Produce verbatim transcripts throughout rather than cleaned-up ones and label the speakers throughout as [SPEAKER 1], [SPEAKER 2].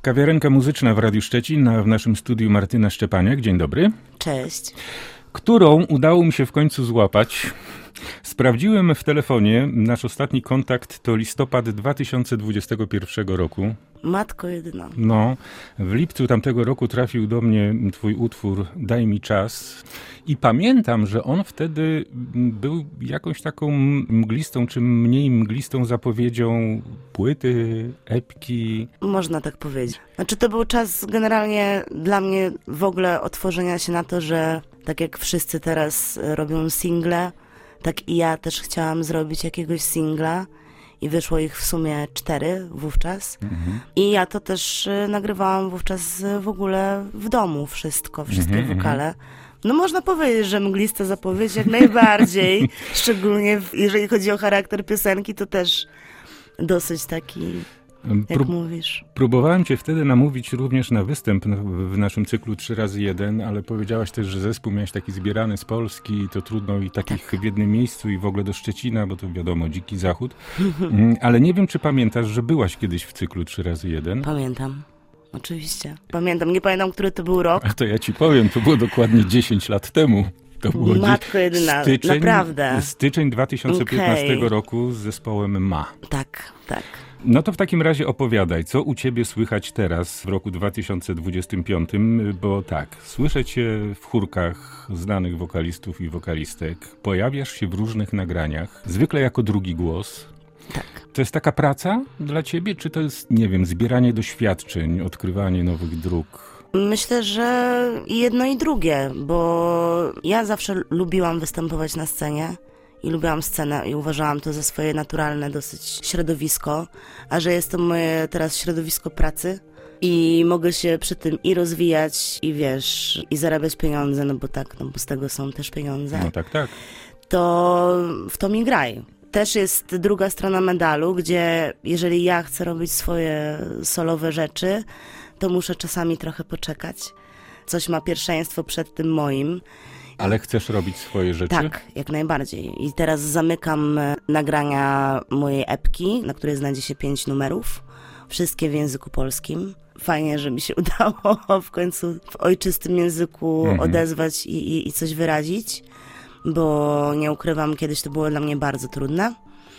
[SPEAKER 1] Kawiarenka muzyczna w Radiu Szczecin, a w naszym studiu Martyna Szczepaniak. Dzień dobry.
[SPEAKER 2] Cześć.
[SPEAKER 1] Którą udało mi się w końcu złapać. Sprawdziłem w telefonie, nasz ostatni kontakt to listopad dwa tysiące dwudziestego pierwszego roku.
[SPEAKER 2] Matko jedyna.
[SPEAKER 1] No, w lipcu tamtego roku trafił do mnie twój utwór Daj mi czas i pamiętam, że on wtedy był jakąś taką mglistą, czy mniej mglistą zapowiedzią płyty, epki.
[SPEAKER 2] Można tak powiedzieć. Znaczy to był czas generalnie dla mnie w ogóle otworzenia się na to, że tak jak wszyscy teraz robią single, tak i ja też chciałam zrobić jakiegoś singla. I wyszło ich w sumie cztery wówczas. Mhm. I ja to też y, nagrywałam wówczas y, w ogóle w domu wszystko, wszystkie mhm, wokale. No można powiedzieć, że mglista zapowiedź jak najbardziej. Szczególnie w, jeżeli chodzi o charakter piosenki, to też dosyć taki, jak Prób- mówisz.
[SPEAKER 1] Próbowałem cię wtedy namówić również na występ w naszym cyklu trzy razy jeden, ale powiedziałaś też, że zespół miałeś taki zbierany z Polski i to trudno i takich tak. w jednym miejscu i w ogóle do Szczecina, bo to wiadomo, dziki zachód. Ale nie wiem, czy pamiętasz, że byłaś kiedyś w cyklu trzy razy jeden?
[SPEAKER 2] Pamiętam. Oczywiście. Pamiętam. Nie pamiętam, który to był rok.
[SPEAKER 1] A to ja ci powiem, to było dokładnie dziesięć lat temu. To było
[SPEAKER 2] Matko jedyna,
[SPEAKER 1] styczeń,
[SPEAKER 2] naprawdę.
[SPEAKER 1] Styczeń dwa tysiące piętnastego
[SPEAKER 2] okay.
[SPEAKER 1] roku z zespołem Ma.
[SPEAKER 2] Tak, tak.
[SPEAKER 1] No to w takim razie opowiadaj, co u ciebie słychać teraz w roku dwa tysiące dwudziestym piątym, bo tak, słyszę cię w chórkach znanych wokalistów i wokalistek, pojawiasz się w różnych nagraniach, zwykle jako drugi głos.
[SPEAKER 2] Tak.
[SPEAKER 1] To jest taka praca dla ciebie, czy to jest, nie wiem, zbieranie doświadczeń, odkrywanie nowych dróg?
[SPEAKER 2] Myślę, że jedno i drugie, bo ja zawsze lubiłam występować na scenie. I lubiłam scenę i uważałam to za swoje naturalne dosyć środowisko, a że jest to moje teraz środowisko pracy i mogę się przy tym i rozwijać i wiesz, i zarabiać pieniądze, no bo tak, no bo z tego są też pieniądze.
[SPEAKER 1] No tak, tak.
[SPEAKER 2] To w to mi graj. Też jest druga strona medalu, gdzie jeżeli ja chcę robić swoje solowe rzeczy, to muszę czasami trochę poczekać. Coś ma pierwszeństwo przed tym moim.
[SPEAKER 1] Ale chcesz robić swoje rzeczy?
[SPEAKER 2] Tak, jak najbardziej. I teraz zamykam nagrania mojej epki, na której znajdzie się pięć numerów. Wszystkie w języku polskim. Fajnie, że mi się udało w końcu w ojczystym języku mhm. odezwać i, i, i coś wyrazić, bo nie ukrywam, kiedyś to było dla mnie bardzo trudne.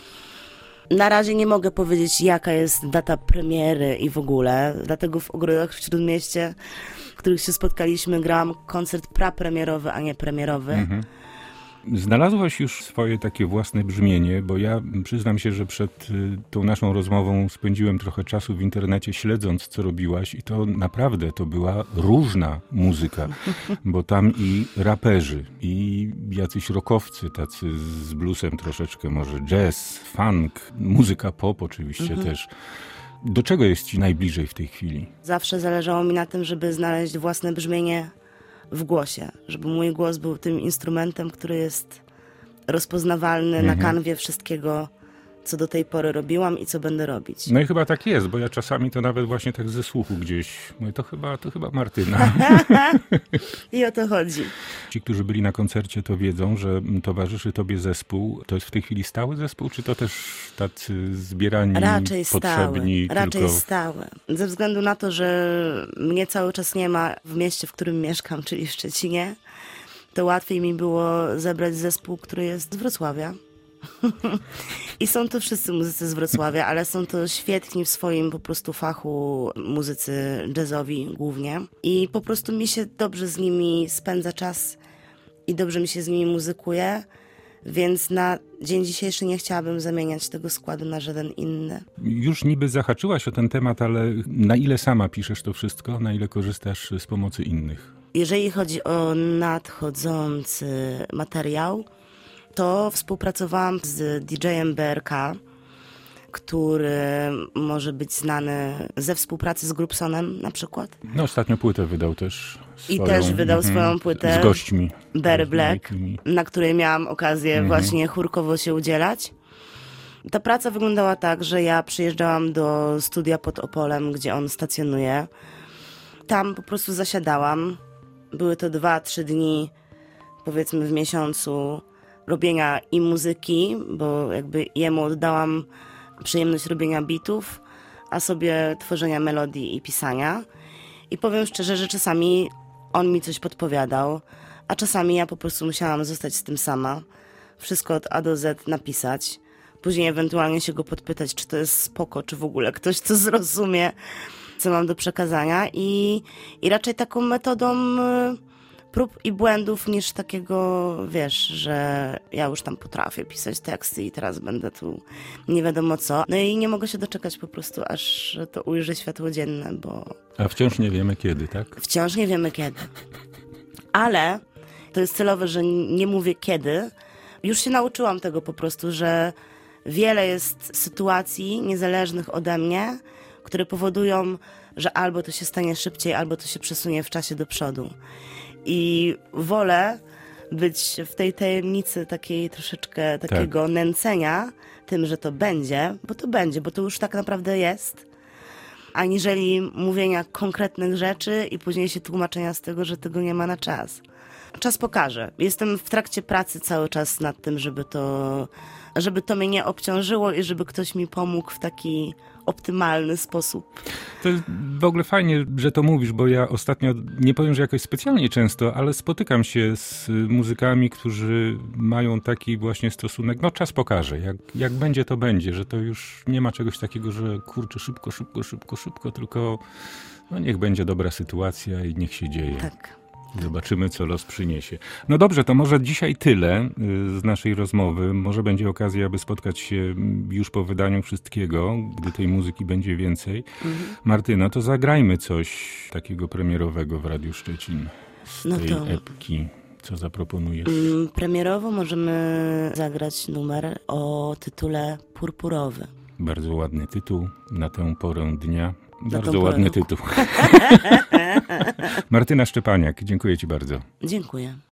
[SPEAKER 2] Na razie nie mogę powiedzieć, jaka jest data premiery i w ogóle, dlatego w Ogrodach w Śródmieście, w których się spotkaliśmy, grałam koncert prapremierowy, a nie premierowy. Mhm.
[SPEAKER 1] Znalazłaś już swoje takie własne brzmienie, bo ja przyznam się, że przed tą naszą rozmową spędziłem trochę czasu w internecie śledząc, co robiłaś i to naprawdę to była różna muzyka, bo tam i raperzy, i jacyś rockowcy, tacy z bluesem troszeczkę, może jazz, funk, muzyka pop oczywiście mhm. też. Do czego jest ci najbliżej w tej chwili? Zawsze
[SPEAKER 2] zależało mi na tym, żeby znaleźć własne brzmienie w głosie, żeby mój głos był tym instrumentem, który jest rozpoznawalny mhm. na kanwie wszystkiego, co do tej pory robiłam i co będę robić.
[SPEAKER 1] No i chyba tak jest, bo ja czasami to nawet właśnie tak ze słuchu gdzieś, mówię, to chyba, to chyba Martyna.
[SPEAKER 2] I o to chodzi.
[SPEAKER 1] Ci, którzy byli na koncercie, to wiedzą, że towarzyszy tobie zespół. To jest w tej chwili stały zespół, czy to też tacy zbierani,
[SPEAKER 2] raczej
[SPEAKER 1] potrzebni?
[SPEAKER 2] Stałe. Raczej
[SPEAKER 1] tylko...
[SPEAKER 2] stałe. Ze względu na to, że mnie cały czas nie ma w mieście, w którym mieszkam, czyli w Szczecinie, to łatwiej mi było zebrać zespół, który jest z Wrocławia. I są to wszyscy muzycy z Wrocławia, ale są to świetni w swoim po prostu fachu muzycy jazzowi głównie. I po prostu mi się dobrze z nimi spędza czas i dobrze mi się z nimi muzykuje, więc na dzień dzisiejszy nie chciałabym zamieniać tego składu na żaden inny.
[SPEAKER 1] Już niby zahaczyłaś o ten temat, ale na ile sama piszesz to wszystko, na ile korzystasz z pomocy innych?
[SPEAKER 2] Jeżeli chodzi o nadchodzący materiał, to współpracowałam z D J-em B R K, który może być znany ze współpracy z Grupsonem na przykład.
[SPEAKER 1] No ostatnio płytę wydał też swoją.
[SPEAKER 2] I też wydał mm-hmm. swoją płytę.
[SPEAKER 1] Z gośćmi.
[SPEAKER 2] Barry Black, na której miałam okazję mm-hmm. właśnie chórkowo się udzielać. Ta praca wyglądała tak, że ja przyjeżdżałam do studia pod Opolem, gdzie on stacjonuje. Tam po prostu zasiadałam. Były to dwa, trzy dni, powiedzmy w miesiącu, robienia i muzyki, bo jakby jemu oddałam przyjemność robienia bitów, a sobie tworzenia melodii i pisania. I powiem szczerze, że czasami on mi coś podpowiadał, a czasami ja po prostu musiałam zostać z tym sama. Wszystko od A do Z napisać. Później ewentualnie się go podpytać, czy to jest spoko, czy w ogóle ktoś to zrozumie, co mam do przekazania. I, i raczej taką metodą prób i błędów niż takiego, wiesz, że ja już tam potrafię pisać teksty i teraz będę tu nie wiadomo co. No i nie mogę się doczekać po prostu, aż to ujrzy światło dzienne, bo...
[SPEAKER 1] A wciąż nie wiemy kiedy, tak?
[SPEAKER 2] Wciąż nie wiemy kiedy. Ale to jest celowe, że nie mówię kiedy. Już się nauczyłam tego po prostu, że wiele jest sytuacji niezależnych ode mnie, które powodują, że albo to się stanie szybciej, albo to się przesunie w czasie do przodu. I wolę być w tej tajemnicy takiej troszeczkę takiego tak. nęcenia tym, że to będzie, bo to będzie, bo to już tak naprawdę jest, aniżeli mówienia konkretnych rzeczy i później się tłumaczenia z tego, że tego nie ma na czas. Czas pokaże. Jestem w trakcie pracy cały czas nad tym, żeby to, żeby to mnie nie obciążyło i żeby ktoś mi pomógł w taki optymalny sposób.
[SPEAKER 1] To jest w ogóle fajnie, że to mówisz, bo ja ostatnio, nie powiem, że jakoś specjalnie często, ale spotykam się z muzykami, którzy mają taki właśnie stosunek, no czas pokaże, jak, jak będzie, to będzie, że to już nie ma czegoś takiego, że kurczę, szybko, szybko, szybko, szybko, tylko no niech będzie dobra sytuacja i niech się dzieje.
[SPEAKER 2] Tak.
[SPEAKER 1] Zobaczymy, co los przyniesie. No dobrze, to może dzisiaj tyle z naszej rozmowy. Może będzie okazja, aby spotkać się już po wydaniu wszystkiego, gdy tej muzyki będzie więcej. Mhm. Martyno, to zagrajmy coś takiego premierowego w Radiu Szczecin z
[SPEAKER 2] no
[SPEAKER 1] tej
[SPEAKER 2] to...
[SPEAKER 1] epki. Co zaproponujesz?
[SPEAKER 2] Premierowo możemy zagrać numer o tytule Purpurowy.
[SPEAKER 1] Bardzo ładny tytuł na tę porę dnia. Bardzo ładny tytuł. Martyna Szczepaniak, dziękuję ci bardzo.
[SPEAKER 2] Dziękuję.